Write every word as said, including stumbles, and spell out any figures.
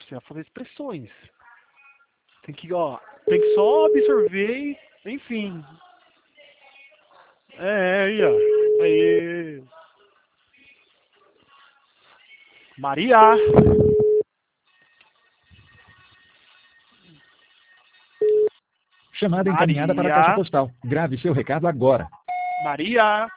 Você vai fazer expressões. Tem que, ó, tem que só absorver e, enfim. É, aí, ó. Aí. Maria. Chamada encaminhada para a Maria. caixa postal. Grave seu recado agora. Maria.